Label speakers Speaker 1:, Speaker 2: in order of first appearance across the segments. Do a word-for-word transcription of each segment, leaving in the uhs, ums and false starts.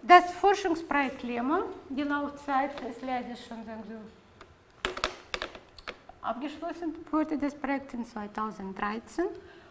Speaker 1: Das Forschungsprojekt Lemma, die Laufzeit ist leider schon so abgeschlossen, wurde das Projekt in zweitausenddreizehn.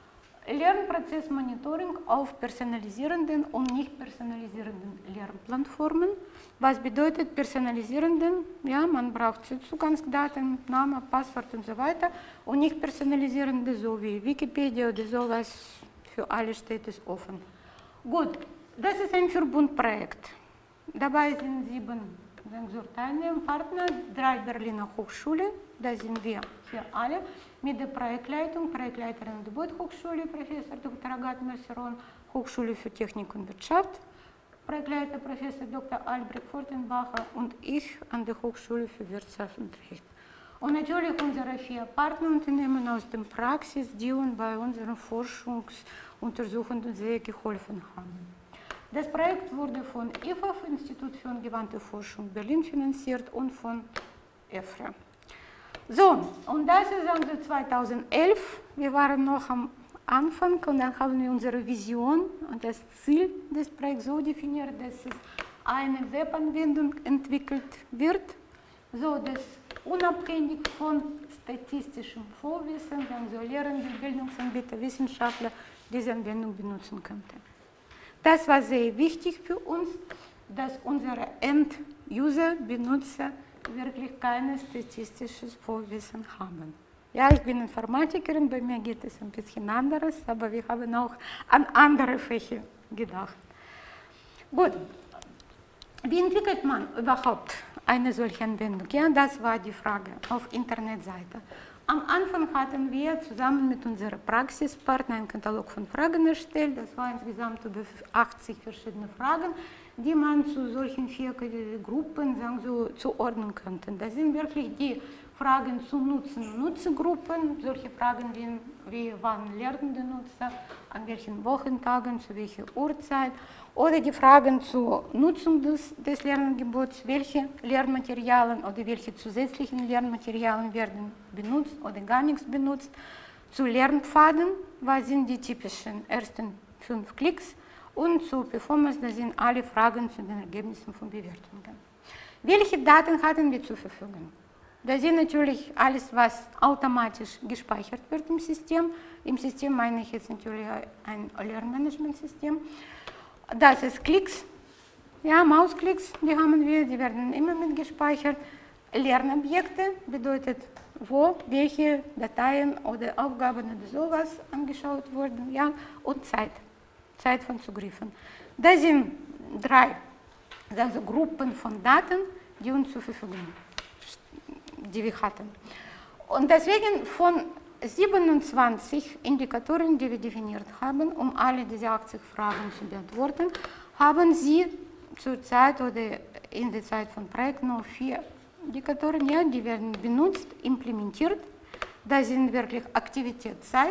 Speaker 1: Lernprozessmonitoring auf personalisierenden und nicht personalisierenden Lernplattformen. Was bedeutet personalisierenden? Ja, man braucht Zugangsdaten, Name, Passwort und so weiter. Und nicht personalisierende, so wie Wikipedia oder sowas, für alle steht es offen. Gut, das ist ein Verbundprojekt. Dabei sind sieben Teilnehmerpartner, drei Berliner Hochschulen, da sind wir hier alle, mit der Projektleitung, Projektleiterin der Beuth-Hochschule, Professor Doktor Agathe Merciron, Hochschule für Technik und Wirtschaft, Projektleiter Professor Doktor Albrecht Fortenbacher und ich an der Hochschule für Wirtschaft und Recht. Und natürlich unsere vier Partnerunternehmen aus der Praxis, die uns bei unseren Forschungsuntersuchungen sehr geholfen haben. Das Projekt wurde von I F A F, Institut für angewandte Forschung Berlin, finanziert und von E F R A. So, und das ist also zweitausendelf. Wir waren noch am Anfang und dann haben wir unsere Vision und das Ziel des Projekts so definiert, dass es eine Webanwendung entwickelt wird, so dass unabhängig von statistischem Vorwissen, so Lehrende, Bildungsanbieter, Wissenschaftler diese Anwendung benutzen könnten. Das war sehr wichtig für uns, dass unsere End-User, Benutzer wirklich kein statistisches Vorwissen haben. Ja, ich bin Informatikerin, bei mir geht es ein bisschen anderes, aber wir haben auch an andere Fächer gedacht. Gut, wie entwickelt man überhaupt eine solche Anwendung? Ja, das war die Frage auf Internetseite. Am Anfang hatten wir zusammen mit unserer Praxispartner einen Katalog von Fragen erstellt. Das war insgesamt über achtzig verschiedene Fragen, die man zu solchen vier Gruppen sagen so, zuordnen könnte. Das sind wirklich die Fragen zu Nutzen- und Nutzergruppen, solche Fragen wie, wie wann lernen die Nutzer, an welchen Wochentagen, zu welcher Uhrzeit, oder die Fragen zur Nutzung des, des Lernangebots, welche Lernmaterialien oder welche zusätzlichen Lernmaterialien werden benutzt oder gar nichts benutzt, zu Lernpfaden, was sind die typischen ersten fünf Klicks, und zu Performance, das sind alle Fragen zu den Ergebnissen von Bewertungen. Welche Daten hatten wir zur Verfügung? Das sind natürlich alles, was automatisch gespeichert wird im System. Im System meine ich jetzt natürlich ein Lernmanagementsystem. Das ist Klicks, ja, Mausklicks, die haben wir, die werden immer mit gespeichert. Lernobjekte bedeutet, wo welche Dateien oder Aufgaben oder sowas angeschaut wurden, ja, und Zeit, Zeit von Zugriffen. Das sind drei also Gruppen von Daten, die uns zur Verfügung stehen, die wir hatten. Und deswegen von siebenundzwanzig Indikatoren, die wir definiert haben, um alle diese achtzig Fragen zu beantworten, haben Sie zur Zeit oder in der Zeit von Projekt nur vier Indikatoren, ja, die werden benutzt, implementiert. Das sind wirklich Aktivität Zeit,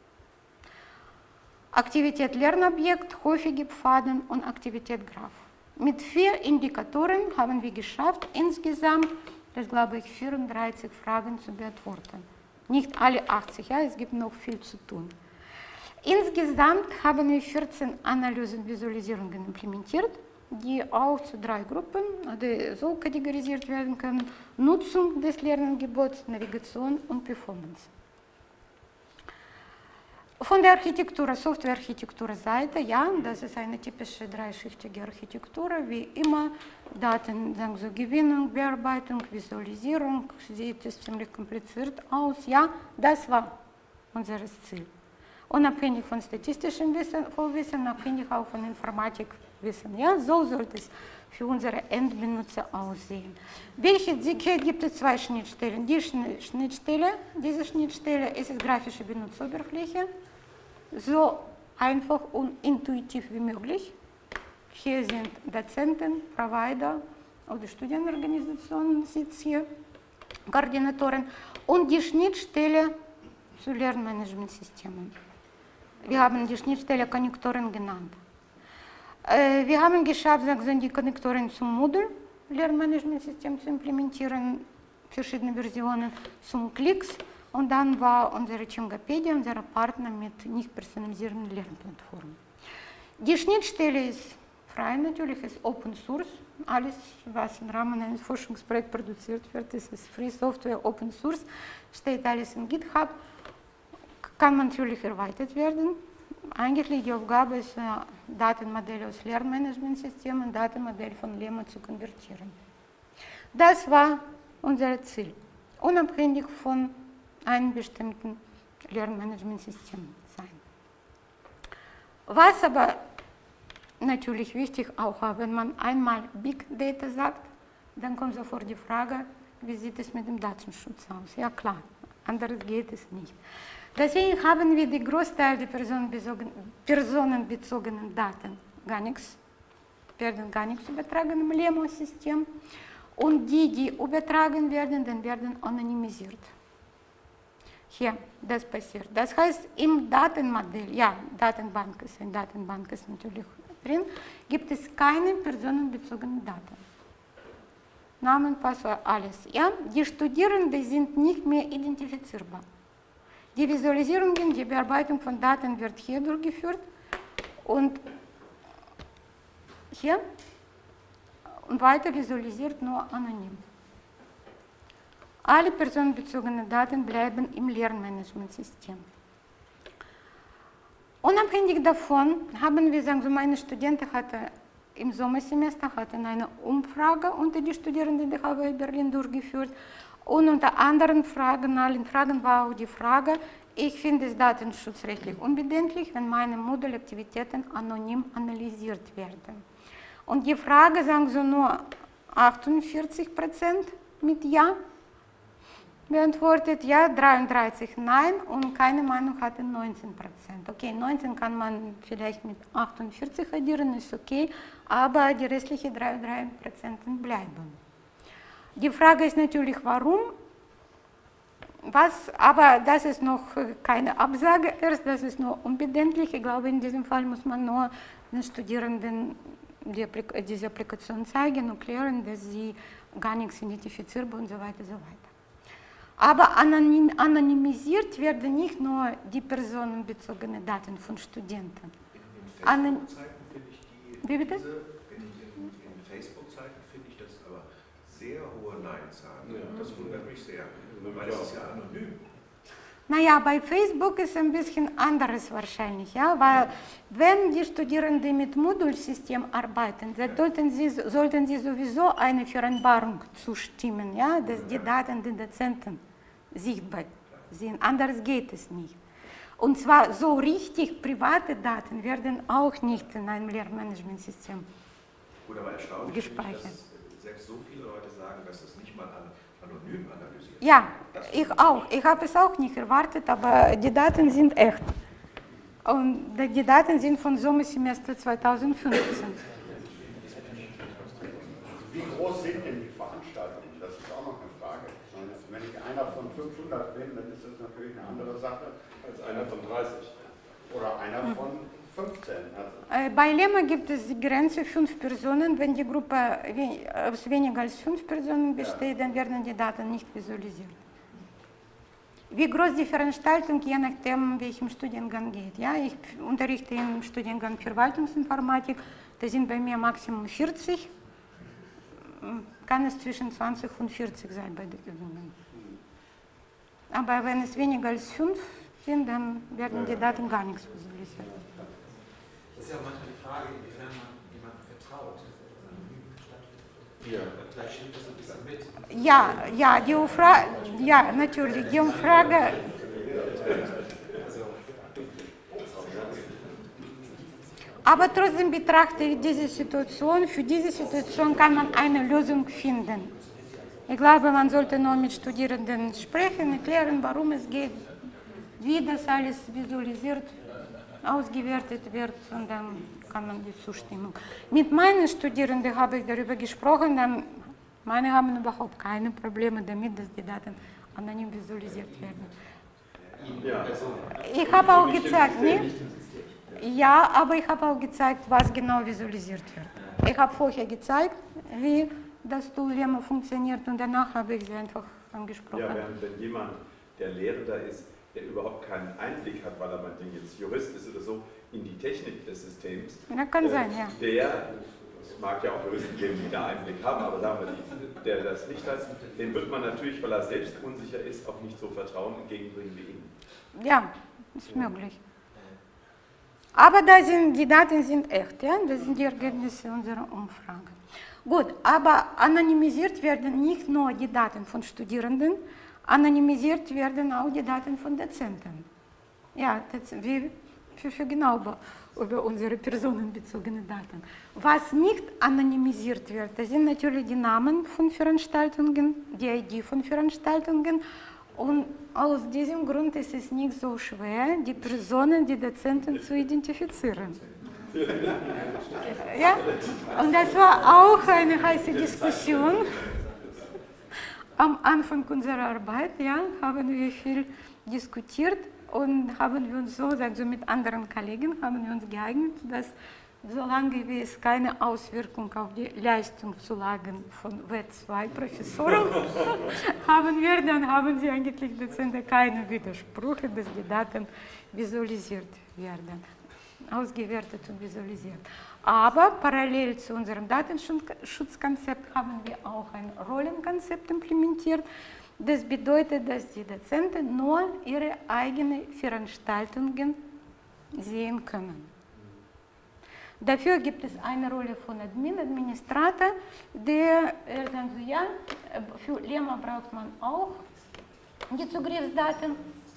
Speaker 1: Aktivität Lernobjekt, häufige Pfaden und Aktivität Graph. Mit vier Indikatoren haben wir geschafft, insgesamt, das glaube ich, vierunddreißig Fragen zu beantworten. Nicht alle achtzig, ja, es gibt noch viel zu tun. Insgesamt haben wir vierzehn Analysen und Visualisierungen implementiert, die auch zu drei Gruppen oder so kategorisiert werden können: Nutzung des Lernangebots, Navigation und Performance. Von der Architektur, Softwarearchitekturseite, ja, das ist eine typische dreischichtige Architektur, wie immer. Daten, sagen so, Gewinnung, Bearbeitung, Visualisierung, sieht es ziemlich kompliziert aus. Ja, das war unser Ziel. Unabhängig von statistischem Wissen, Vorwissen, abhängig auch von Informatikwissen. Ja, so sollte es für unsere Endbenutzer aussehen. Welche, hier gibt es zwei Schnittstellen. Die Schnittstelle, diese Schnittstelle ist die grafische Benutzeroberfläche, so einfach und intuitiv wie möglich. Hier sind Dozenten, Provider oder Studienorganisationen, sitzt hier, Koordinatoren und die Schnittstelle zu Lernmanagementsystemen. Wir haben die Schnittstelle Konnektoren genannt. Äh, wir haben geschafft, sagen die Konnektoren zum Modul Lernmanagementsystem zu implementieren, verschiedene Versionen zum Klicks, und dann war unsere Chungapedia, unser Partner mit nicht personalisierenden Lernplattformen. Die Schnittstelle ist frei natürlich, ist Open Source. Alles, was im Rahmen eines Forschungsprojekts produziert wird, ist Free Software, Open Source, steht alles in GitHub, kann natürlich erweitert werden. Eigentlich die Aufgabe ist, Datenmodelle aus Lernmanagementsystemen, Datenmodelle von Lemma zu konvertieren. Das war unser Ziel, unabhängig von einem bestimmten Lernmanagementsystem sein. Was aber natürlich wichtig auch, wenn man einmal Big Data sagt, dann kommt sofort die Frage, wie sieht es mit dem Datenschutz aus? Ja klar, anders geht es nicht. Deswegen haben wir den Großteil der personenbezogenen Daten gar nichts, werden gar nichts übertragen im Lemma-System. Und die, die übertragen werden, dann werden anonymisiert. Hier, das passiert. Das heißt, im Datenmodell, ja, Datenbank ist, eine Datenbank ist natürlich drin, gibt es keine personenbezogenen Daten. Namen, Passwort, alles. Ja? Die Studierenden sind nicht mehr identifizierbar. Die Visualisierungen, die Bearbeitung von Daten wird hier durchgeführt und hier und weiter visualisiert nur anonym. Alle personenbezogenen Daten bleiben im Lernmanagementsystem. Unabhängig davon haben wir, sagen wir, meine Studenten hatten im Sommersemester hatten eine Umfrage unter die Studierenden der H W Berlin durchgeführt und unter anderen Fragen, allen Fragen war auch die Frage, ich finde es datenschutzrechtlich unbedenklich, wenn meine Modulaktivitäten anonym analysiert werden. Und die Frage sagen so nur achtundvierzig Prozent mit Ja beantwortet, ja, dreiunddreißig Nein und keine Meinung hatten neunzehn Prozent. Okay, neunzehn kann man vielleicht mit achtundvierzig addieren, ist okay, aber die restlichen dreiunddreißig Prozent bleiben. Die Frage ist natürlich, warum? Was, aber das ist noch keine Absage erst, das ist nur unbedenklich. Ich glaube, in diesem Fall muss man nur den Studierenden die, diese Applikation zeigen und klären, dass sie gar nichts identifizierbar und so weiter, so weiter. Aber anonym, anonymisiert werden nicht nur die personenbezogenen Daten von Studenten.
Speaker 2: In Facebook-Zeiten finde ich die,
Speaker 1: Wie bitte?
Speaker 2: Diese, in, in, in Facebook-Zeiten finde ich das aber sehr hohe Nein-Zahlen. Ja. Das wundert mich sehr, weil das ist ja anonym.
Speaker 1: Naja, bei Facebook ist ein bisschen anderes wahrscheinlich, ja, weil wenn die Studierenden mit Modulsystem arbeiten, dann sollten sie, sollten sie sowieso eine Vereinbarung zustimmen, ja, dass die Daten der Dozenten sichtbar sind, anders geht es nicht. Und zwar so richtig private Daten werden auch nicht in einem Lernmanagementsystem
Speaker 2: Gut, aber erstaunlich
Speaker 1: gespeichert.
Speaker 2: Finde ich, dass selbst so viele Leute sagen, dass das nicht mal an, anonym analysiert.
Speaker 1: Ja, ich auch. Ich habe es auch nicht erwartet, aber die Daten sind echt. Und die Daten sind von Sommersemester zweitausendfünfzehn.
Speaker 3: Wie groß sind denn die Veranstaltungen? Das ist auch noch eine Frage. Wenn ich einer von fünfhundert bin, dann ist das natürlich eine andere Sache als einer von dreißig. Oder einer von fünfzehn. Also
Speaker 1: Bei Lemma gibt es die Grenze fünf Personen. Wenn die Gruppe aus weniger als fünf Personen besteht, dann werden die Daten nicht visualisiert. Wie groß die Veranstaltung, je nachdem, welchem Studiengang geht. Ja, ich unterrichte im Studiengang Verwaltungsinformatik, da sind bei mir Maximum vierzig. Kann es zwischen zwanzig und vierzig sein bei den Übungen. Aber wenn es weniger als fünf sind, dann werden die Daten gar nichts visualisiert.
Speaker 4: Das ist ja manchmal die Frage, inwiefern man jemandem vertraut, dass etwas anonym stattfindet. Ja. Vielleicht stimmt das ein bisschen mit.
Speaker 1: Ja, ja, die Umfrage, ja, natürlich, die Umfrage. Aber trotzdem betrachte ich diese Situation, für diese Situation kann man eine Lösung finden. Ich glaube, man sollte nur mit Studierenden sprechen, erklären, warum es geht, wie das alles visualisiert, ausgewertet wird und dann kann man die Zustimmung. Mit meinen Studierenden habe ich darüber gesprochen, dann meine haben überhaupt keine Probleme damit, dass die Daten anonym visualisiert werden. Ich habe auch gezeigt, ne? Ja, aber ich habe auch gezeigt, was genau visualisiert wird. Ich habe vorher gezeigt, wie das Tool Lemma funktioniert und danach habe ich sie einfach angesprochen.
Speaker 5: Ja, wenn, wenn jemand, der Lehrender ist, der überhaupt keinen Einblick hat, weil er meinetwegen jetzt Jurist ist oder so, in die Technik des Systems,
Speaker 1: Na, kann
Speaker 5: äh,
Speaker 1: sein, ja.
Speaker 5: der, es mag ja auch Juristen geben, die da Einblick haben, aber sagen wir, die, der das nicht hat, den wird man natürlich, weil er selbst unsicher ist, auch nicht so Vertrauen entgegenbringen wie ihm.
Speaker 1: Ja, ist möglich. Aber da sind, die Daten sind echt, ja? Das sind die Ergebnisse unserer Umfrage. Gut, aber anonymisiert werden nicht nur die Daten von Studierenden, anonymisiert werden auch die Daten von Dozenten. Ja, das, wir verfügen über, über unsere personenbezogenen Daten. Was nicht anonymisiert wird, das sind natürlich die Namen von Veranstaltungen, die I D von Veranstaltungen. Und aus diesem Grund ist es nicht so schwer, die Personen, die Dozenten zu identifizieren. Ja? Und das war auch eine heiße Diskussion. Am Anfang unserer Arbeit, ja, haben wir viel diskutiert und haben wir uns so, also mit anderen Kollegen, haben wir uns geeignet, dass solange wie es keine Auswirkung auf die Leistungszulagen von W zwei Professoren haben wir, dann haben sie eigentlich Dozenten keine Widersprüche, dass die Daten visualisiert werden, ausgewertet und visualisiert. Aber parallel zu unserem Datenschutzkonzept haben wir auch ein Rollenkonzept implementiert. Das bedeutet, dass die Dozenten nur ihre eigenen Veranstaltungen sehen können. Dafür gibt es eine Rolle von Admin, Administrator, der äh, sagt, ja, für Lemma braucht man auch die Zugriffsdaten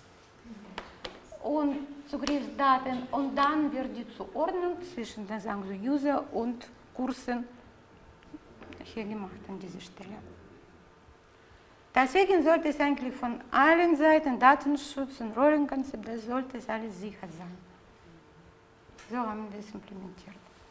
Speaker 1: und Zugriffsdaten und dann wird die Zuordnung zwischen den sagen so, User und Kursen hier gemacht an dieser Stelle. Deswegen sollte es eigentlich von allen Seiten, Datenschutz und Rollenkonzept, das sollte es alles sicher sein. So haben wir es implementiert.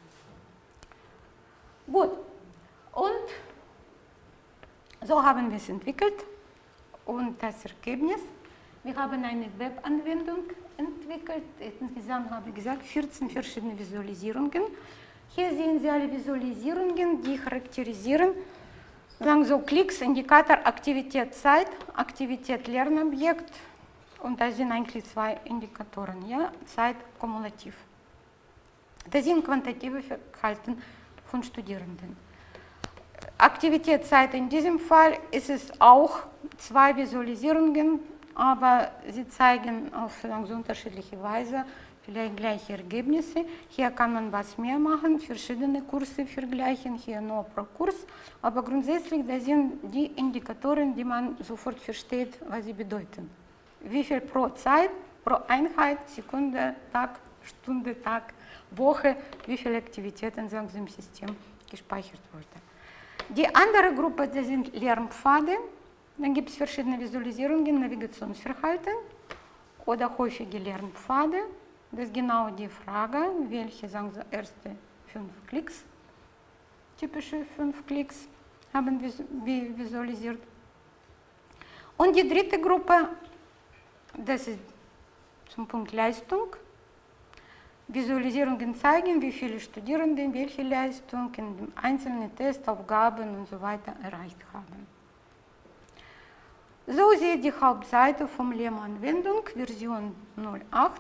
Speaker 1: Gut, und so haben wir es entwickelt und das Ergebnis, wir haben eine Webanwendung entwickelt, insgesamt habe ich gesagt, vierzehn verschiedene Visualisierungen. Hier sehen Sie alle Visualisierungen, die charakterisieren, sagen so Klicks, Indikator, Aktivität, Zeit, Aktivität, Lernobjekt und da sind eigentlich zwei Indikatoren, ja, Zeit, kumulativ. Das sind quantitative Verhalten von Studierenden. Aktivitätszeit in diesem Fall ist es auch zwei Visualisierungen, aber sie zeigen auf so unterschiedliche Weise vielleicht gleiche Ergebnisse. Hier kann man was mehr machen, verschiedene Kurse vergleichen, hier nur pro Kurs, aber grundsätzlich das sind die Indikatoren, die man sofort versteht, was sie bedeuten. Wie viel pro Zeit, pro Einheit, Sekunde, Tag, Stunde, Tag, Woche, wie viele Aktivitäten in diesem System gespeichert wurde. Die andere Gruppe, das sind Lernpfade. Dann gibt es verschiedene Visualisierungen, Navigationsverhalten oder häufige Lernpfade. Das ist genau die Frage, welche sagen Sie, erste fünf Klicks, typische fünf Klicks haben wir visualisiert. Und die dritte Gruppe, das ist zum Punkt Leistung. Visualisierungen zeigen, wie viele Studierende welche Leistung in den einzelnen Testaufgaben und so weiter erreicht haben. So sieht die Hauptseite vom Lemma-Anwendung, Version null acht.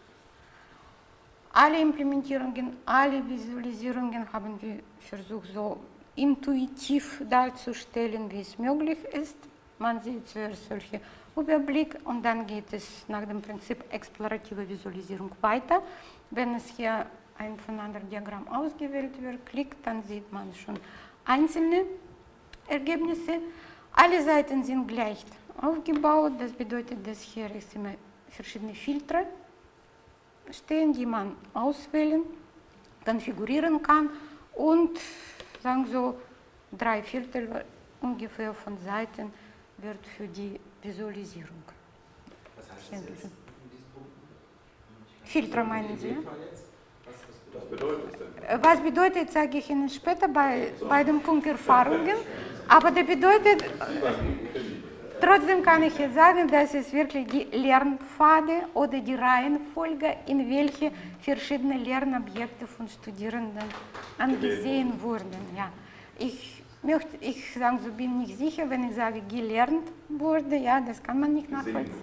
Speaker 1: Alle Implementierungen, alle Visualisierungen haben wir versucht, so intuitiv darzustellen, wie es möglich ist. Man sieht zuerst solche Überblick und dann geht es nach dem Prinzip explorative Visualisierung weiter. Wenn es hier ein voneinander Diagramm ausgewählt wird, klickt, dann sieht man schon einzelne Ergebnisse. Alle Seiten sind gleich aufgebaut, das bedeutet, dass hier ist immer verschiedene Filter stehen, die man auswählen, konfigurieren kann und sagen so drei Viertel ungefähr von Seiten wird für die Visualisierung.
Speaker 4: Was heißt das jetzt?
Speaker 1: Filter meinen Sie?
Speaker 5: Was bedeutet das denn?
Speaker 1: Was bedeutet, sage ich Ihnen später bei, bei dem Punkt Erfahrungen. Aber das bedeutet, trotzdem kann ich jetzt sagen, dass es wirklich die Lernpfade oder die Reihenfolge, in welche verschiedene Lernobjekte von Studierenden angesehen wurden. Ja. Ich möchte, ich sagen, so bin nicht sicher, wenn ich sage, gelernt wurde, ja, das kann man nicht nachvollziehen.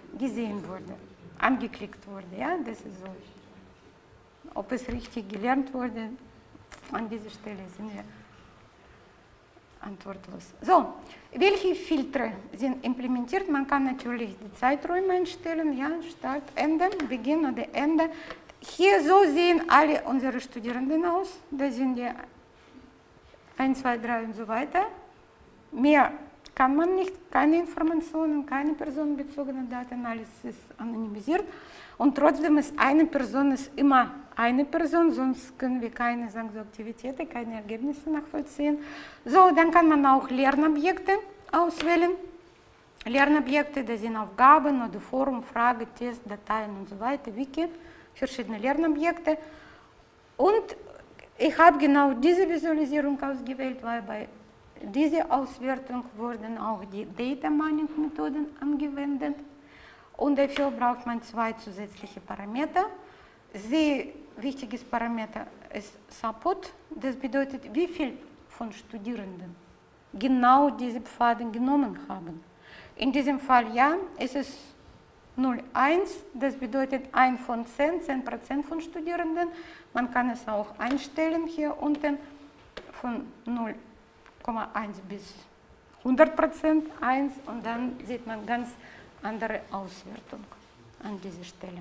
Speaker 1: gesehen wurde, angeklickt wurde. Ja? Das ist so. Ob es richtig gelernt wurde, an dieser Stelle sind wir antwortlos. So, welche Filter sind implementiert? Man kann natürlich die Zeiträume einstellen, ja, Start, Ende, Beginn oder Ende. Hier so sehen alle unsere Studierenden aus. Da sind die eins, zwei, drei und so weiter. Mehr kann man nicht, keine Informationen, keine personenbezogenen Daten, alles ist anonymisiert. Und trotzdem ist eine Person ist immer eine Person, sonst können wir keine sagen, so Aktivitäten, keine Ergebnisse nachvollziehen. So, dann kann man auch Lernobjekte auswählen. Lernobjekte, das sind Aufgaben oder Forum, Frage, Test, Dateien und so weiter, Wiki, verschiedene Lernobjekte. Und ich habe genau diese Visualisierung ausgewählt, weil bei dieser Auswertung wurden auch die Data Mining Methoden angewendet. Und dafür braucht man zwei zusätzliche Parameter. Sehr wichtiges Parameter ist Support. Das bedeutet, wie viel von Studierenden genau diese Pfade genommen haben. In diesem Fall ja, es ist null Komma eins, das bedeutet eins von zehn, zehn Prozent von Studierenden. Man kann es auch einstellen hier unten von null Komma eins bis hundert Prozent eins und dann sieht man ganz andere Auswertung an dieser Stelle.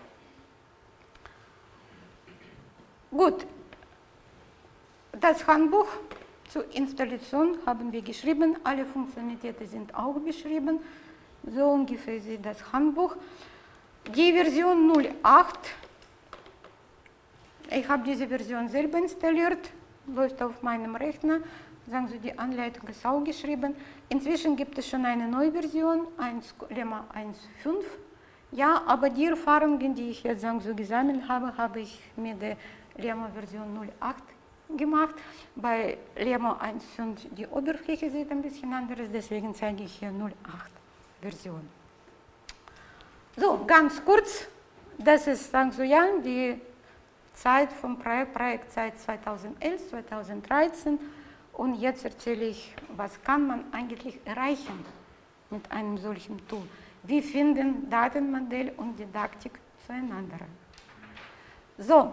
Speaker 1: Gut, das Handbuch zur Installation haben wir geschrieben, alle Funktionalitäten sind auch beschrieben, so ungefähr sieht das Handbuch. Die Version null Punkt acht, ich habe diese Version selber installiert, läuft auf meinem Rechner. Sagen Sie, die Anleitung ist auch geschrieben. Inzwischen gibt es schon eine neue Version, Lemma eins Punkt fünf. Ja, aber die Erfahrungen, die ich jetzt sagen, so gesammelt habe, habe ich mit der Lemma-Version null Punkt acht gemacht. Bei Lemma eins Punkt fünf die Oberfläche sieht ein bisschen anders, deswegen zeige ich hier null Punkt acht Version. So, ganz kurz, das ist, sagen Sie, ja, die Zeit vom Projekt, Projektzeit zweitausendelf, zweitausenddreizehn. Und jetzt erzähle ich, was kann man eigentlich erreichen mit einem solchen Tool. Wie finden Datenmodell und Didaktik zueinander? So,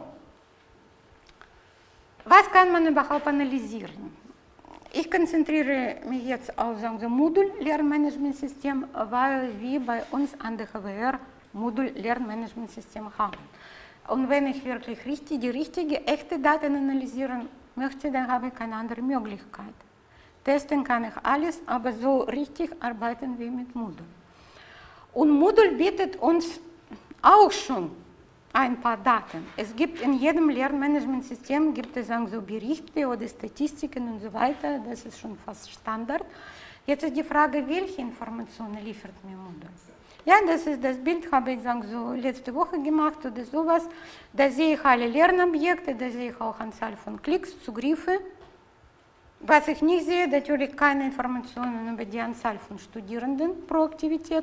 Speaker 1: was kann man überhaupt analysieren? Ich konzentriere mich jetzt auf das Modul-Lernmanagementsystem, weil wir bei uns an der H W R Modul-Lernmanagementsystem haben. Und wenn ich wirklich richtig, die richtige, echte Daten analysieren möchte, dann habe ich keine andere Möglichkeit. Testen kann ich alles, aber so richtig arbeiten wir mit Moodle. Und Moodle bietet uns auch schon ein paar Daten. Es gibt in jedem Lernmanagementsystem gibt es dann so Berichte oder Statistiken und so weiter, das ist schon fast Standard. Jetzt ist die Frage, welche Informationen liefert mir Moodle? Ja, das ist das Bild, habe ich sagen, so letzte Woche gemacht oder sowas. Da sehe ich alle Lernobjekte, da sehe ich auch Anzahl von Klicks, Zugriffe. Was ich nicht sehe, natürlich keine Informationen über die Anzahl von Studierenden pro Aktivität,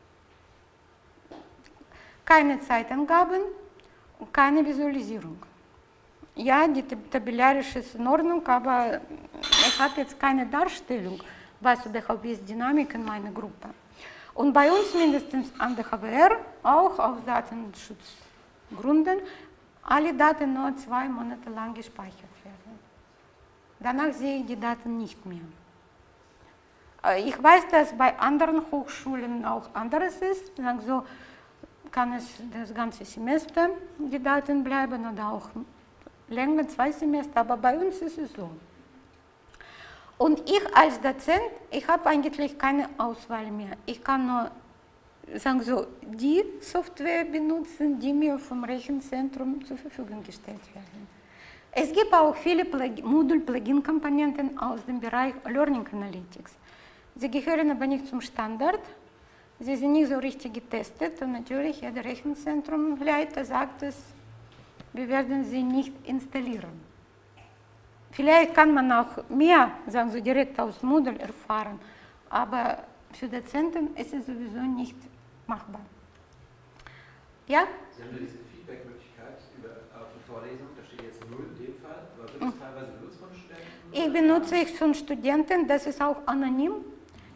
Speaker 1: keine Zeitangaben und keine Visualisierung. Ja, die tabellarische ist in Ordnung, aber ich habe jetzt keine Darstellung, was überhaupt ist Dynamik in meiner Gruppe. Und bei uns mindestens an der H W R, auch aus Datenschutzgründen, alle Daten nur zwei Monate lang gespeichert werden. Danach sehe ich die Daten nicht mehr. Ich weiß, dass bei anderen Hochschulen auch anderes ist. So kann es das ganze Semester die Daten bleiben oder auch länger, zwei Semester, aber bei uns ist es so. Und ich als Dozent, ich habe eigentlich keine Auswahl mehr. Ich kann nur sagen so, die Software benutzen, die mir vom Rechenzentrum zur Verfügung gestellt werden. Es gibt auch viele Moodle-Plugin-Komponenten aus dem Bereich Learning Analytics. Sie gehören aber nicht zum Standard. Sie sind nicht so richtig getestet und natürlich der Rechenzentrumleiter sagt es, wir werden sie nicht installieren. Vielleicht kann man auch mehr, sagen Sie, direkt aus Moodle erfahren, aber für Dozenten ist es sowieso nicht machbar. Ja?
Speaker 4: Sie haben ja diese Feedback-Möglichkeit über die Vorlesung, da steht jetzt null in dem Fall, aber wird das teilweise benutzt von Studenten?
Speaker 1: Ich benutze es von Studenten, das ist auch anonym.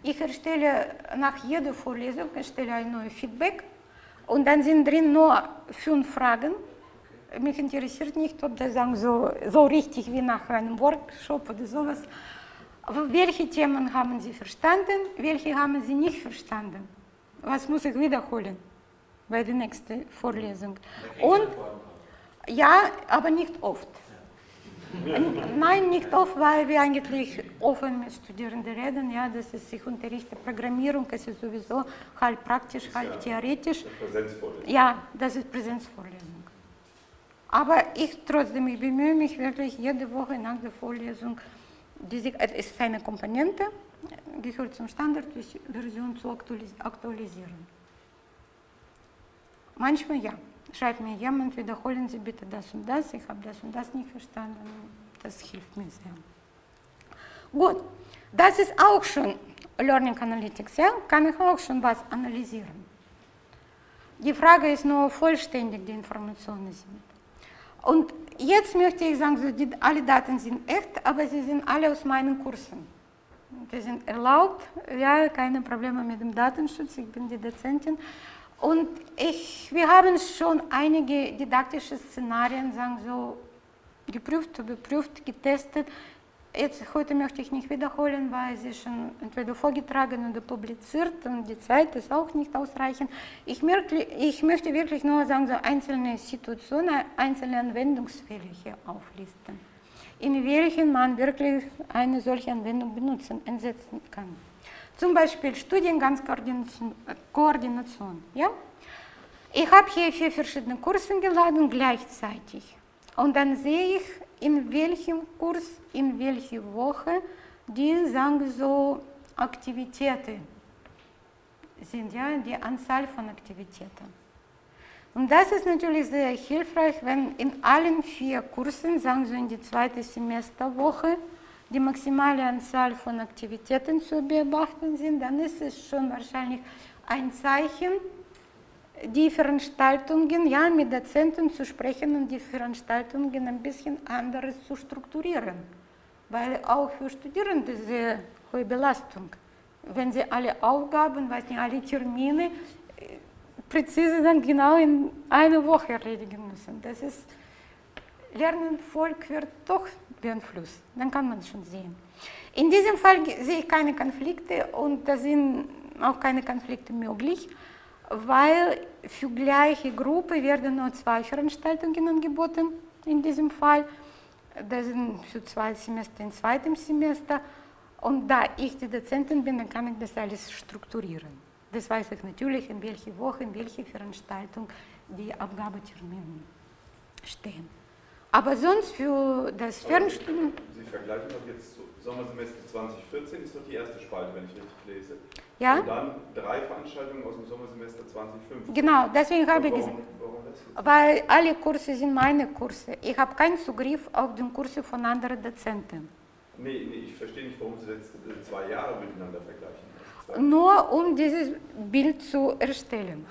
Speaker 1: Ich erstelle nach jeder Vorlesung erstelle ein neues Feedback und dann sind drin nur fünf Fragen. Mich interessiert nicht, ob das sagen, so, so richtig wie nach einem Workshop oder sowas. Aber welche Themen haben Sie verstanden, welche haben Sie nicht verstanden? Was muss ich wiederholen bei der nächsten Vorlesung? Und ja, aber nicht oft. Nein, nicht oft, weil wir eigentlich offen mit Studierenden reden. Ja, das ist, ich unterrichte Programmierung, es ist sowieso halb praktisch, halb theoretisch. Ja, das ist Präsenzvorlesung. Aber ich trotzdem, ich bemühe mich wirklich jede Woche nach der Vorlesung, diese, es ist eine Komponente, gehört zum Standardversion zu aktualisieren. Manchmal ja. Schreibt mir jemand, wiederholen Sie bitte das und das, ich habe das und das nicht verstanden, das hilft mir sehr. Gut, das ist auch schon Learning Analytics, ja? Kann ich auch schon was analysieren. Die Frage ist nur, vollständig die Informationen sind. Und jetzt möchte ich sagen, so die, alle Daten sind echt, aber sie sind alle aus meinen Kursen. Die sind erlaubt, ja, keine Probleme mit dem Datenschutz, ich bin die Dozentin. Und ich, wir haben schon einige didaktische Szenarien, sagen so, geprüft, überprüft, getestet. Jetzt, heute möchte ich nicht wiederholen, weil sie schon entweder vorgetragen oder publiziert und die Zeit ist auch nicht ausreichend. Ich, merke, ich möchte wirklich nur sagen, so einzelne Situationen, einzelne Anwendungsfälle hier auflisten, in welchen man wirklich eine solche Anwendung benutzen, einsetzen kann. Zum Beispiel Studiengangskoordination. Koordination, ja? Ich habe hier vier verschiedene Kurse geladen gleichzeitig. Und dann sehe ich, in welchem Kurs, in welcher Woche die, sagen so, Aktivitäten sind, ja? Die Anzahl von Aktivitäten. Und das ist natürlich sehr hilfreich, wenn in allen vier Kursen, sagen so in die zweite Semesterwoche, die maximale Anzahl von Aktivitäten zu beobachten sind, dann ist es schon wahrscheinlich ein Zeichen, die Veranstaltungen, ja, mit Dozenten zu sprechen und die Veranstaltungen ein bisschen anders zu strukturieren. Weil auch für Studierende sehr hohe Belastung, wenn sie alle Aufgaben, weiß nicht, alle Termine präzise dann genau in einer Woche erledigen müssen. Das ist Lernerfolg wird doch beeinflusst, dann kann man es schon sehen. In diesem Fall sehe ich keine Konflikte und da sind auch keine Konflikte möglich, weil für gleiche Gruppe werden nur zwei Veranstaltungen angeboten in diesem Fall. Das sind für zwei Semester im zweiten Semester und da ich die Dozentin bin, dann kann ich das alles strukturieren. Das weiß ich natürlich, in welche Woche, in welche Veranstaltung die Abgabetermine stehen. Aber sonst für das Fernstudium...
Speaker 5: Sie vergleichen doch jetzt Sommersemester zwanzig vierzehn, ist doch die erste Spalte, wenn ich richtig lese.
Speaker 1: Ja.
Speaker 5: Und dann drei Veranstaltungen aus dem Sommersemester zwanzig fünfzehn.
Speaker 1: Genau, deswegen habe ich gesagt,
Speaker 5: das?
Speaker 1: weil alle Kurse sind meine Kurse. Ich habe keinen Zugriff auf die Kurse von anderen Dozenten.
Speaker 5: Nee, nee, ich verstehe nicht, warum Sie jetzt zwei Jahre miteinander vergleichen.
Speaker 1: Nur um dieses Bild zu erstellen.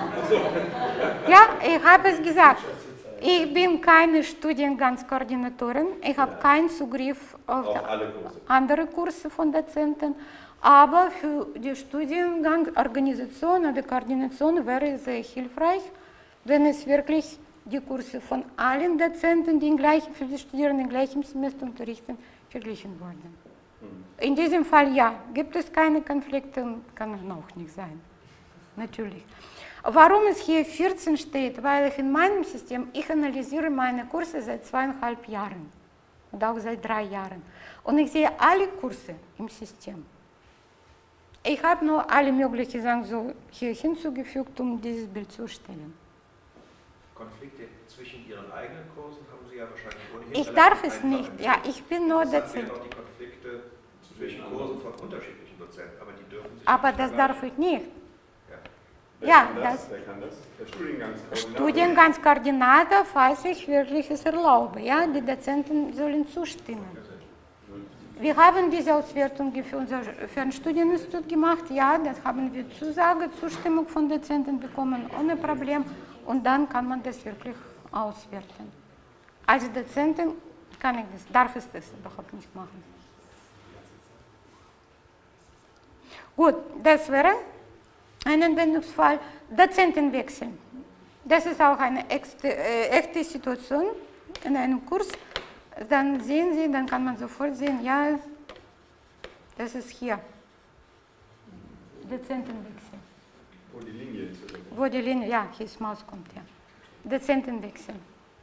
Speaker 1: Ja, ich habe es gesagt. Ich bin keine Studiengangskoordinatorin, ich habe keinen Zugriff auf, auf alle Kurse. andere Kurse von Dozenten, aber für die Studiengangorganisation oder Koordination wäre es sehr hilfreich, wenn es wirklich die Kurse von allen Dozenten, die in gleichen, für die Studierenden im gleichen Semester unterrichten, verglichen wurden. In diesem Fall ja, gibt es keine Konflikte und kann es auch nicht sein, natürlich. Warum es hier vierzehn steht? Weil ich in meinem System, ich analysiere meine Kurse seit zweieinhalb Jahren und auch seit drei Jahren. Und ich sehe alle Kurse im System. Ich habe nur alle möglichen Sachen so hier hinzugefügt, um dieses Bild zu erstellen.
Speaker 2: Konflikte zwischen Ihren eigenen Kursen haben Sie ja wahrscheinlich ohnehin.
Speaker 1: Ich darf es nicht, ja, ich bin nur Dozent.
Speaker 2: Auch die Konflikte zwischen Kursen von unterschiedlichen Dozenten, aber die dürfen sich
Speaker 1: Aber
Speaker 2: nicht
Speaker 1: das darf ich nicht.
Speaker 5: Wer
Speaker 1: ja,
Speaker 5: kann das?
Speaker 1: das
Speaker 5: Wer kann das? Der Studiengangskoordinator.
Speaker 1: Studiengangskoordinator, falls ich wirklich es erlaube. Ja, die Dozenten sollen zustimmen. Wir haben diese Auswertung für unser Fernstudieninstitut gemacht. Ja, das haben wir Zusage, Zustimmung von Dozenten bekommen, ohne Problem. Und dann kann man das wirklich auswerten. Als Dozentin kann ich das, darf ich das überhaupt nicht machen. Gut, das wäre ein Anwendungsfall. Dozentenwechsel. Das ist auch eine echte, äh, echte Situation in einem Kurs. Dann sehen Sie, dann kann man sofort sehen, ja, das ist hier. Dozentenwechsel.
Speaker 5: Wo die Linie ist.
Speaker 1: Wo die Linie, ja, hier ist Maus kommt, ja. Dozentenwechsel.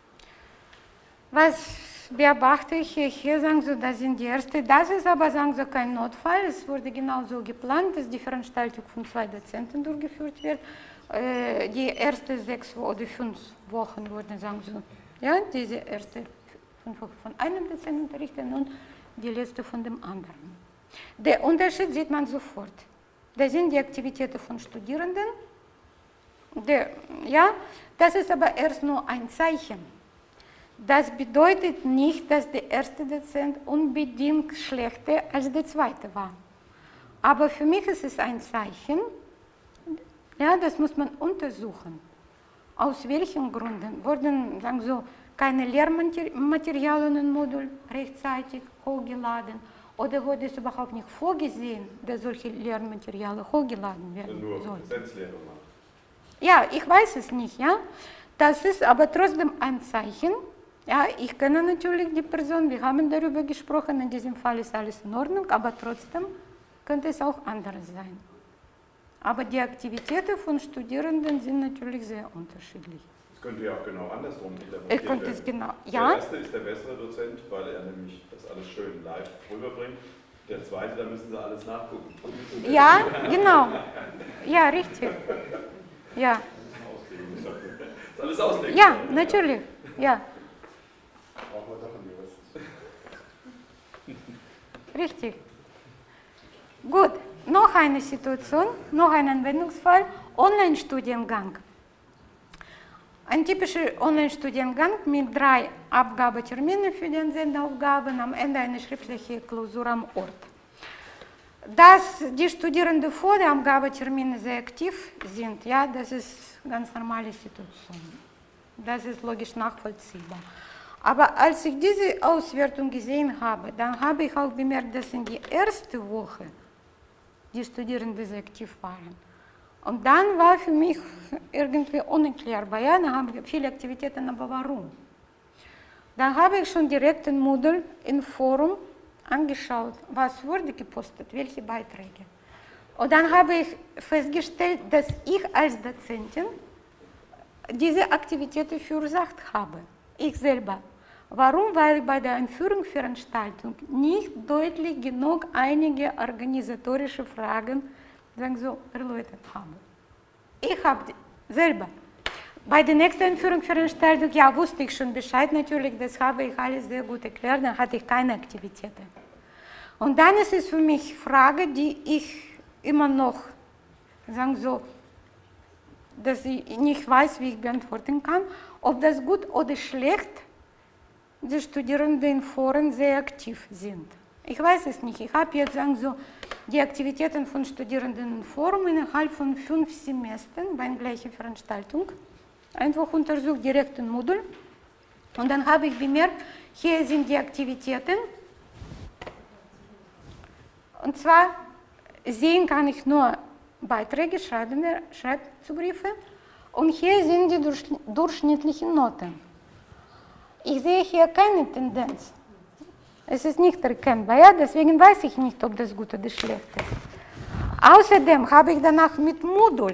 Speaker 1: Was beobachte ich hier? Hier sagen Sie, das sind die erste. Das ist aber, sagen Sie, kein Notfall. Es wurde genauso geplant, dass die Veranstaltung von zwei Dozenten durchgeführt wird. Äh, die ersten sechs oder fünf Wochen wurden, sagen Sie, ja, diese erste fünf Wochen von einem Dozenten unterrichtet und die letzte von dem anderen. Der Unterschied sieht man sofort. Das sind die Aktivitäten von Studierenden. Der, ja, das ist aber erst nur ein Zeichen. Das bedeutet nicht, dass der erste Dozent unbedingt schlechter als der zweite war. Aber für mich ist es ein Zeichen, ja, das muss man untersuchen. Aus welchen Gründen wurden, sagen wir so, keine Lehrmaterialien im Modul rechtzeitig hochgeladen oder wurde es überhaupt nicht vorgesehen, dass solche Lehrmaterialien hochgeladen werden
Speaker 5: nur
Speaker 1: sollen?
Speaker 5: Gesetzlehre machen.
Speaker 1: Ja, ich weiß es nicht, ja. Das ist aber trotzdem ein Zeichen. Ja, ich kenne natürlich die Person, wir haben darüber gesprochen, in diesem Fall ist alles in Ordnung, aber trotzdem könnte es auch anders sein. Aber die Aktivitäten von Studierenden sind natürlich sehr unterschiedlich.
Speaker 5: Es könnte ja auch genau andersrum interpretiert
Speaker 1: Ich könnte
Speaker 5: werden.
Speaker 1: es genau, ja.
Speaker 5: Der erste ist der bessere Dozent, weil er nämlich das alles schön live rüberbringt. Der zweite, da müssen Sie alles nachgucken.
Speaker 1: Ja, genau. Ja, richtig. Ja.
Speaker 5: Das ist alles auslegen.
Speaker 1: Ja, natürlich. Ja.
Speaker 3: Brauchen wir doch einen Juristen.
Speaker 1: Richtig. Gut, noch eine Situation, noch ein Anwendungsfall, Online-Studiengang. Ein typischer Online-Studiengang mit drei Abgabeterminen für die Sendeaufgaben, am Ende eine schriftliche Klausur am Ort. Dass die Studierenden vor der Abgabetermine sehr aktiv sind, ja, das ist eine ganz normale Situation. Das ist logisch nachvollziehbar. Aber als ich diese Auswertung gesehen habe, dann habe ich auch bemerkt, dass in der ersten Woche die Studierenden sehr aktiv waren. Und dann war für mich irgendwie unerklärbar, ja, dann haben wir viele Aktivitäten, aber warum? Dann habe ich schon direkt in Moodle, im Forum angeschaut, was wurde gepostet, welche Beiträge. Und dann habe ich festgestellt, dass ich als Dozentin diese Aktivitäten verursacht habe, ich selber. Warum? Weil ich bei der Einführungsveranstaltung nicht deutlich genug einige organisatorische Fragen, sagen so, erläutert habe. Ich habe selber. Bei der nächsten Einführungsveranstaltung, ja, wusste ich schon Bescheid natürlich, das habe ich alles sehr gut erklärt, dann hatte ich keine Aktivitäten. Und dann ist es für mich Frage, die ich immer noch, sagen so, dass ich nicht weiß, wie ich beantworten kann, ob das gut oder schlecht die Studierenden in Foren sehr aktiv sind. Ich weiß es nicht. Ich habe jetzt, sagen so, die Aktivitäten von Studierenden im Forum innerhalb von fünf Semestern bei einer gleichen Veranstaltung einfach untersucht, direkt in Moodle. Und dann habe ich bemerkt, hier sind die Aktivitäten. Und zwar sehen kann ich nur Beiträge, schreibende Schreibzugriffe. Und hier sind die durch, durchschnittlichen Noten. Ich sehe hier keine Tendenz. Es ist nicht erkennbar, ja? Deswegen weiß ich nicht, ob das gut oder schlecht ist. Außerdem habe ich danach mit Moodle,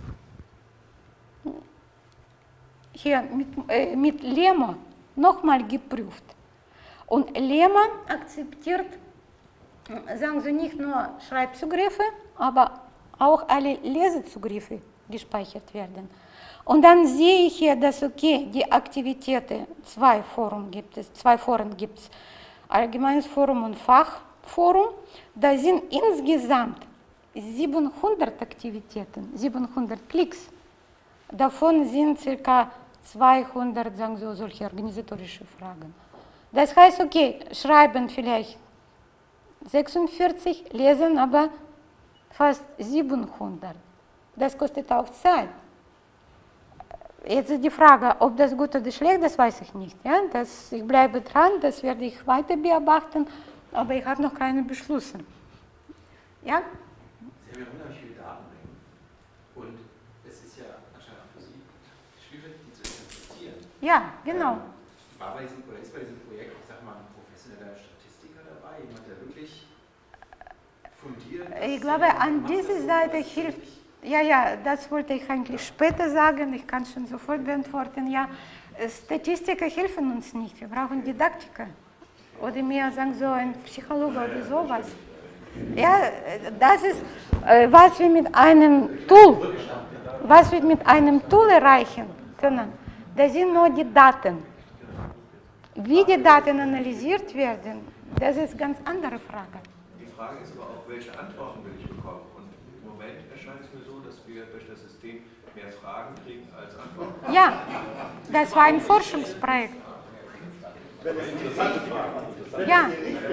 Speaker 1: hier mit, äh, mit Lemma nochmal geprüft. Und Lemma akzeptiert, sagen Sie, nicht nur Schreibzugriffe, aber auch alle Lesezugriffe gespeichert werden. Und dann sehe ich hier, dass okay, die Aktivitäten, zwei Foren gibt es, zwei Foren gibt es, Allgemeines Forum und Fachforum, da sind insgesamt siebenhundert Aktivitäten, siebenhundert Klicks. Davon sind ca. zweihundert, sagen so, solche organisatorische Fragen. Das heißt, okay, schreiben vielleicht sechsundvierzig, lesen aber fast siebenhundert. Das kostet auch Zeit. Jetzt ist die Frage, ob das gut oder schlecht, das weiß ich nicht. Ja? Das, ich bleibe dran, das werde ich weiter beobachten, aber ich habe noch keine Beschlüsse. Ja?
Speaker 4: Sie ja unheimlich viele Datenmengen. Und es ist ja anscheinend auch für Sie schwierig, die zu interpretieren.
Speaker 1: Ja, genau.
Speaker 4: Ähm, war bei diesem, oder ist bei diesem Projekt, ich sag mal, ein professioneller Statistiker dabei, jemand, der wirklich fundiert?
Speaker 1: Ich glaube, an dieser Seite hilft, ja, ja, das wollte ich eigentlich später sagen, ich kann schon sofort beantworten, ja, Statistiker helfen uns nicht, wir brauchen Didaktiker. Oder mehr sagen so ein Psychologe oder sowas. Ja, das ist, was wir mit einem Tool, was wir mit einem Tool erreichen können, das sind nur die Daten. Wie die Daten analysiert werden, das ist eine ganz andere Frage.
Speaker 2: Die Frage ist aber auch, welche Antworten will ich bekommen? Und im Moment erscheint es mir so, dass wir durch das System mehr Fragen kriegen als Antworten.
Speaker 1: Ja, das war ein Forschungsprojekt.
Speaker 5: Interessante Fragen.
Speaker 1: Ja.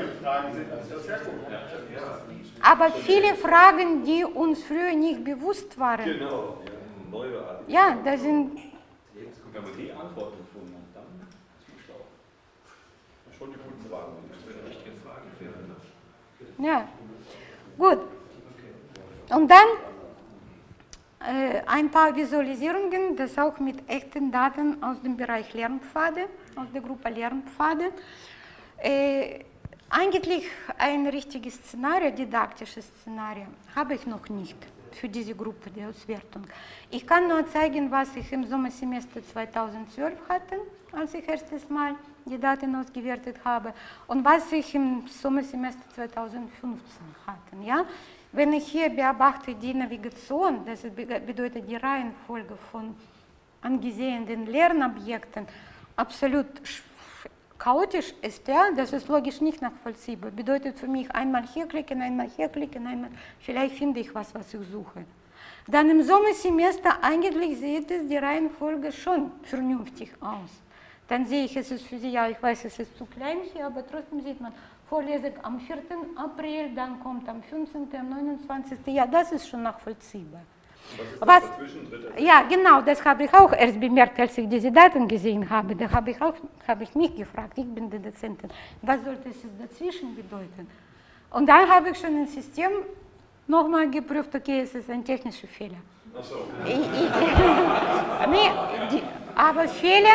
Speaker 1: Aber viele Fragen, die uns früher nicht bewusst waren.
Speaker 5: Genau, ja, neue Art.
Speaker 1: Ja, das sind.
Speaker 5: Wenn man die Antworten gefunden hat, dann ist man schlau. Das ist schon die guten Fragen. Das wäre eine richtige Frage.
Speaker 1: Ja, gut. Und dann äh, ein paar Visualisierungen, das auch mit echten Daten aus dem Bereich Lernpfade, aus der Gruppe Lernpfade. Äh, eigentlich ein richtiges Szenario, didaktisches Szenario, habe ich noch nicht für diese Gruppe der Auswertung. Ich kann nur zeigen, was ich im Sommersemester zweitausendzwölf hatte, als ich erstes Mal die Daten ausgewertet habe, und was ich im Sommersemester zweitausendfünfzehn hatte. Ja? Wenn ich hier beobachte die Navigation, das bedeutet die Reihenfolge von angesehenen Lernobjekten, absolut chaotisch ist, ja, das ist logisch nicht nachvollziehbar. Bedeutet für mich einmal hier klicken, einmal hier klicken, einmal, vielleicht finde ich was, was ich suche. Dann im Sommersemester eigentlich sieht es die Reihenfolge schon vernünftig aus. Dann sehe ich, es ist für Sie, ja, ich weiß, es ist zu klein hier, aber trotzdem sieht man, Vorlesung am vierten April, dann kommt am fünfzehnten, am neunundzwanzigsten Ja, das ist schon nachvollziehbar. Was, ja, genau, das habe ich auch erst bemerkt, als ich diese Daten gesehen habe. Da habe ich, auch, habe ich mich gefragt, ich bin die Dozentin, was sollte es dazwischen bedeuten? Und dann habe ich schon im System nochmal geprüft, okay, es ist ein technischer Fehler.
Speaker 5: Ach so.
Speaker 1: Ich, ich, nee, die, aber Fehler,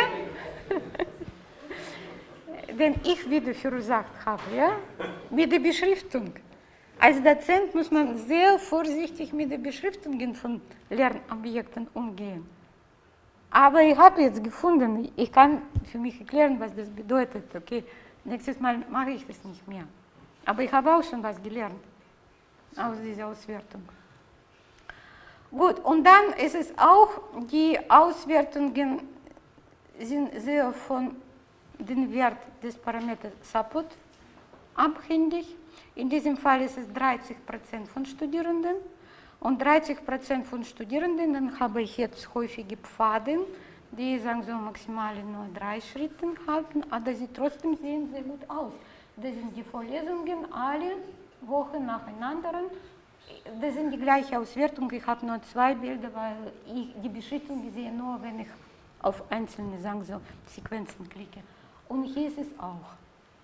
Speaker 1: den ich wieder verursacht habe, ja, mit der Beschriftung. Als Dozent muss man sehr vorsichtig mit den Beschriftungen von Lernobjekten umgehen. Aber ich habe jetzt gefunden, ich kann für mich erklären, was das bedeutet. Okay, nächstes Mal mache ich das nicht mehr. Aber ich habe auch schon was gelernt aus dieser Auswertung. Gut, und dann ist es auch, die Auswertungen sind sehr von dem Wert des Parameters Support abhängig. In diesem Fall ist es dreißig Prozent von Studierenden. Und dreißig Prozent von Studierenden, dann habe ich jetzt häufige Pfade, die sagen so maximal nur drei Schritte halten, aber sie trotzdem sehen sehr gut aus. Das sind die Vorlesungen, alle Wochen nacheinander. Das sind die gleiche Auswertung. Ich habe nur zwei Bilder, weil ich die Beschriftung sehe nur, wenn ich auf einzelne sagen so, Sequenzen klicke. Und hier ist es auch.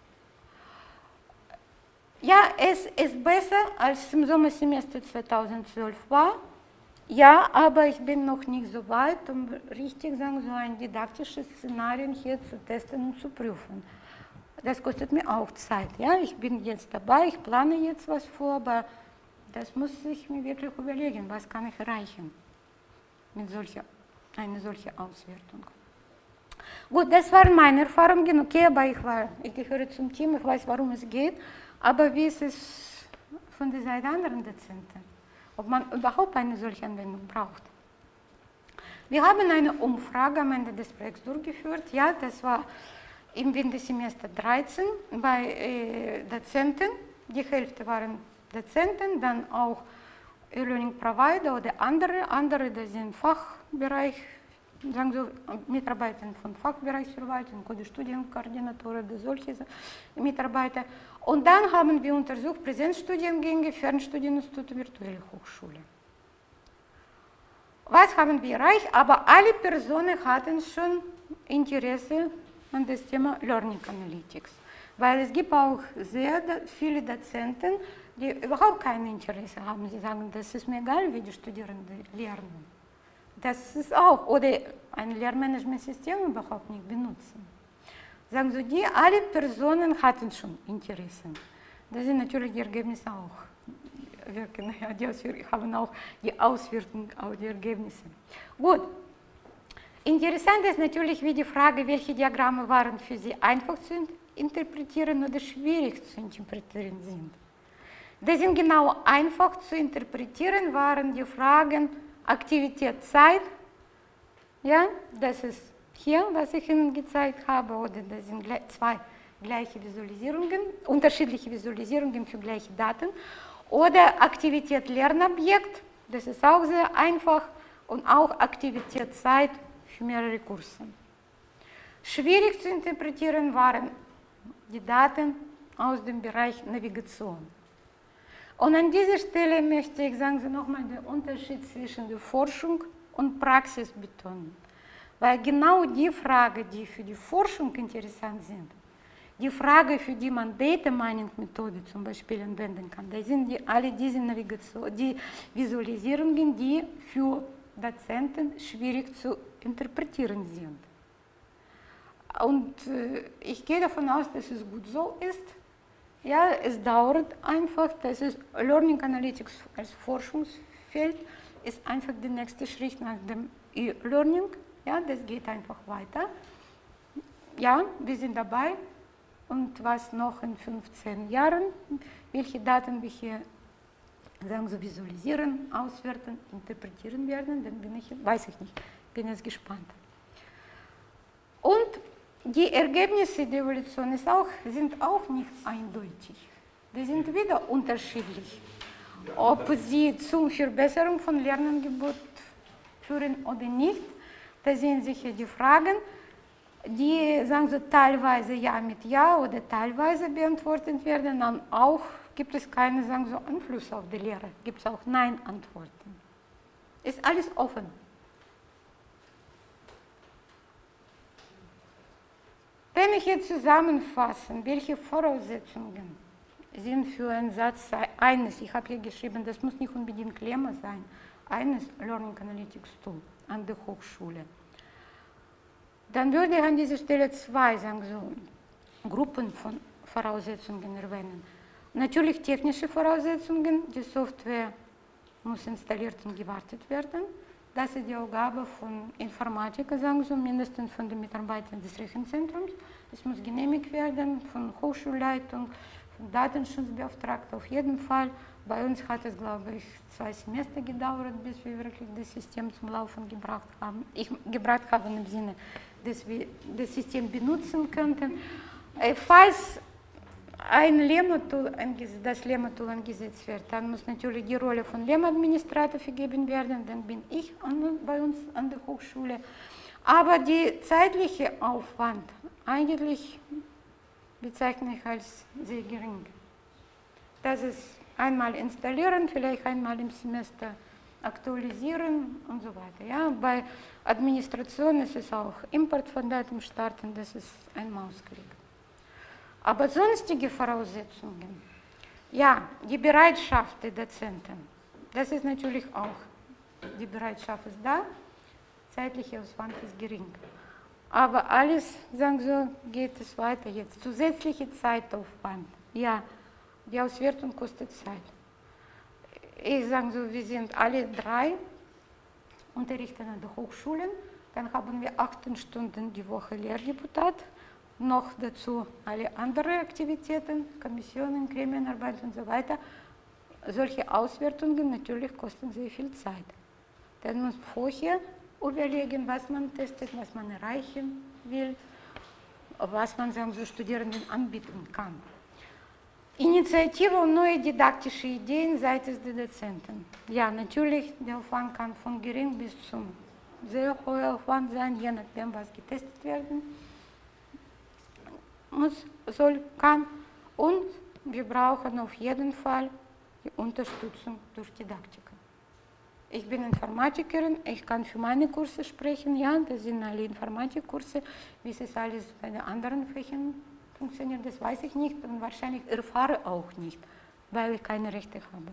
Speaker 1: Ja, es ist besser als im Sommersemester zweitausendzwölf war. Ja, aber ich bin noch nicht so weit, um richtig sagen, so ein didaktisches Szenario hier zu testen und zu prüfen. Das kostet mir auch Zeit. Ja, ich bin jetzt dabei, ich plane jetzt was vor, aber das muss ich mir wirklich überlegen, was kann ich erreichen mit solcher, einer solchen Auswertung. Gut, das waren meine Erfahrungen. Okay, aber ich, war, ich gehöre zum Team, ich weiß, worum es geht. Aber wie ist es von der Seite anderen Dozenten? Ob man überhaupt eine solche Anwendung braucht? Wir haben eine Umfrage am Ende des Projekts durchgeführt. Ja, das war im Wintersemester dreizehn bei äh, Dozenten. Die Hälfte waren Dozenten, dann auch E-Learning Provider oder andere. Andere, das sind Fachbereich, sagen so, Mitarbeiter von Fachbereichsverwaltung oder Studienkoordinatoren oder solche Mitarbeiter. Und dann haben wir untersucht Präsenzstudiengänge, Fernstudieninstitute, virtuelle Hochschule. Was haben wir erreicht? Aber alle Personen hatten schon Interesse an das Thema Learning Analytics. Weil es gibt auch sehr viele Dozenten, die überhaupt kein Interesse haben. Sie sagen, das ist mir egal, wie die Studierenden lernen. Das ist auch, oder ein Lehrmanagementsystem überhaupt nicht benutzen. Sagen Sie, die alle Personen hatten schon Interessen. Das sind natürlich die Ergebnisse auch. Wirken, ja, die haben auch die Auswirkungen auf die Ergebnisse. Gut. Interessant ist natürlich wie die Frage, welche Diagramme waren für Sie einfach zu interpretieren oder schwierig zu interpretieren sind. Das sind genau einfach zu interpretieren waren die Fragen Aktivität, Zeit, ja, das ist hier, was ich Ihnen gezeigt habe, oder das sind zwei gleiche Visualisierungen, unterschiedliche Visualisierungen für gleiche Daten, oder Aktivität, Lernobjekt, das ist auch sehr einfach, und auch Aktivität, Zeit für mehrere Kurse. Schwierig zu interpretieren waren die Daten aus dem Bereich Navigation. Und an dieser Stelle möchte ich sagen Sie nochmal den Unterschied zwischen der Forschung und Praxis betonen. Weil genau die Frage, die für die Forschung interessant sind, die Frage, für die man Data Mining Methode zum Beispiel anwenden kann, da sind die, alle diese Navigation, die Visualisierungen, die für Dozenten schwierig zu interpretieren sind. Und äh, ich gehe davon aus, dass es gut so ist. Ja, es dauert einfach, das ist Learning Analytics als Forschungsfeld ist einfach der nächste Schritt nach dem E-Learning. Ja, das geht einfach weiter. Ja, wir sind dabei. Und was noch in fünfzehn Jahren, welche Daten wir hier sagen so visualisieren, auswerten, interpretieren werden, dann bin ich, weiß ich nicht, bin jetzt gespannt. Und die Ergebnisse der Evolution ist auch, sind auch nicht eindeutig. Die sind wieder unterschiedlich. Ob sie zur Verbesserung von Lernangebot führen oder nicht, da sind sicher die Fragen, die sagen so teilweise ja mit ja oder teilweise beantwortet werden, dann auch gibt es keine sagen so Einfluss auf die Lehre, gibt es auch Nein-Antworten. Ist alles offen. Wenn ich jetzt zusammenfasse, welche Voraussetzungen sind für einen Satz eines, ich habe hier geschrieben, das muss nicht unbedingt Klammer sein, eines Learning Analytics Tool an der Hochschule, dann würde ich an dieser Stelle zwei sagen, so, Gruppen von Voraussetzungen erwähnen. Natürlich technische Voraussetzungen, die Software muss installiert und gewartet werden. Das ist die Aufgabe von Informatiker, sagen so, mindestens von den Mitarbeitern des Rechenzentrums. Es muss genehmigt werden von Hochschulleitung, von Datenschutzbeauftragten auf jeden Fall. Bei uns hat es, glaube ich, zwei Semester gedauert, bis wir wirklich das System zum Laufen gebracht haben. Ich gebracht haben im Sinne, dass wir das System benutzen könnten. Falls ein Lemma-Tool, das Lemma-Tool angesetzt wird, dann muss natürlich die Rolle von Lemma-Administrator vergeben werden, dann bin ich an, bei uns an der Hochschule. Aber der zeitliche Aufwand eigentlich bezeichne ich als sehr gering. Das ist einmal installieren, vielleicht einmal im Semester aktualisieren und so weiter. Ja, bei Administration ist es auch Import von Daten starten, das ist ein Mausklick. Aber sonstige Voraussetzungen, ja, die Bereitschaft der Dozenten, das ist natürlich auch, die Bereitschaft ist da, zeitlicher Aufwand ist gering. Aber alles, sagen so, geht es weiter jetzt. Zusätzliche Zeitaufwand, ja, die Auswertung kostet Zeit. Ich sage so, wir sind alle drei unterrichten an den Hochschulen, dann haben wir achtzehn Stunden die Woche Lehrdeputat, noch dazu alle anderen Aktivitäten, Kommissionen, Gremienarbeit und so weiter. Solche Auswertungen natürlich kosten sehr viel Zeit. Dann muss vorher überlegen, was man testet, was man erreichen will, was man sagen, so Studierenden anbieten kann. Initiative und neue didaktische Ideen seitens der Dozenten. Ja, natürlich, der Aufwand kann von gering bis zum sehr hohen Aufwand sein, je nachdem, was getestet werden muss, soll, kann. Und wir brauchen auf jeden Fall die Unterstützung durch Didaktiker. Ich bin Informatikerin, ich kann für meine Kurse sprechen, ja, das sind alle Informatikkurse. Wie es alles bei den anderen Fächern funktioniert, das weiß ich nicht und wahrscheinlich erfahre auch nicht. weil ich keine Rechte habe.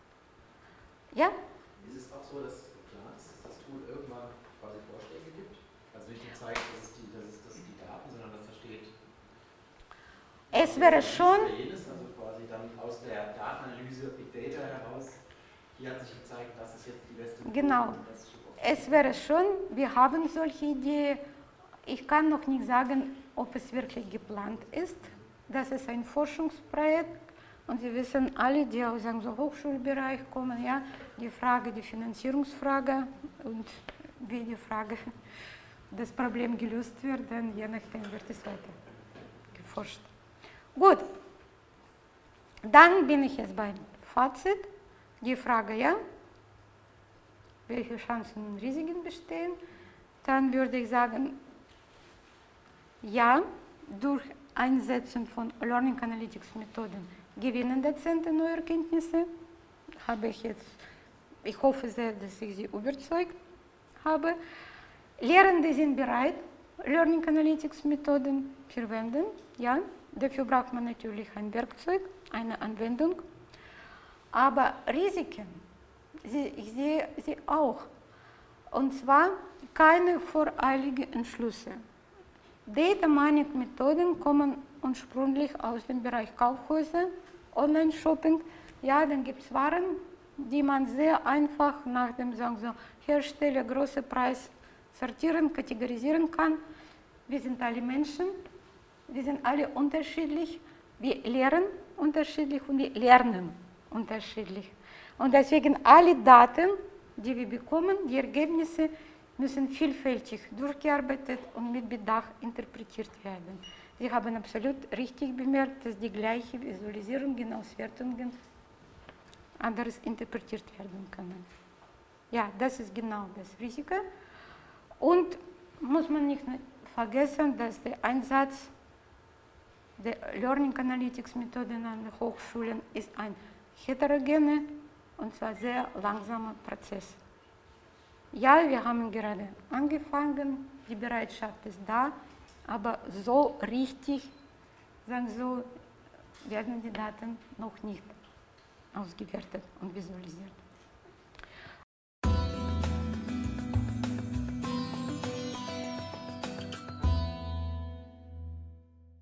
Speaker 1: Ja?
Speaker 4: Ist es auch so, dass geplant ist, dass das Tool irgendwann quasi Vorschläge gibt? Also nicht nur zeigt, dass es die, dass es, dass es die Daten, sondern dass da steht.
Speaker 1: Es wäre schon.
Speaker 4: Also quasi dann aus der Datenanalyse Big Data heraus, hier hat sich gezeigt, das ist jetzt die beste Methode.
Speaker 1: Genau. Es wäre schon, wir haben solche Ideen. Ich kann noch nicht sagen, ob es wirklich geplant ist. Das ist ein Forschungsprojekt und Sie wissen alle, die aus dem Hochschulbereich kommen, ja, die Frage, die Finanzierungsfrage und wie die Frage, das Problem gelöst wird, dann je nachdem wird es weiter geforscht. Gut, dann bin ich jetzt beim Fazit. Die Frage, ja, welche Chancen und Risiken bestehen, dann würde ich sagen, ja, durch Einsetzen von Learning Analytics Methoden gewinnen Dozenten neue Erkenntnisse. Habe ich jetzt, ich hoffe sehr, dass ich Sie überzeugt habe. Lehrende sind bereit, Learning Analytics Methoden zu verwenden. Ja, dafür braucht man natürlich ein Werkzeug, eine Anwendung. Aber Risiken, ich sehe sie auch. Und zwar keine voreiligen Entschlüsse. Data Mining Methoden kommen ursprünglich aus dem Bereich Kaufhäuser, Online-Shopping. Ja, dann gibt es Waren, die man sehr einfach nach dem sagen so, Hersteller, großer Preis sortieren, kategorisieren kann. Wir sind alle Menschen, wir sind alle unterschiedlich, wir lehren unterschiedlich und wir lernen unterschiedlich. Und deswegen alle Daten, die wir bekommen, die Ergebnisse, müssen vielfältig durchgearbeitet und mit Bedacht interpretiert werden. Sie haben absolut richtig bemerkt, dass die gleichen Visualisierungen, Auswertungen anders interpretiert werden können. Ja, das ist genau das Risiko. Und muss man nicht vergessen, dass der Einsatz der Learning Analytics Methoden an den Hochschulen ist ein heterogener und zwar sehr langsamer Prozess. Ja, wir haben gerade angefangen, die Bereitschaft ist da, aber so richtig, sagen so, werden die Daten noch nicht ausgewertet und visualisiert.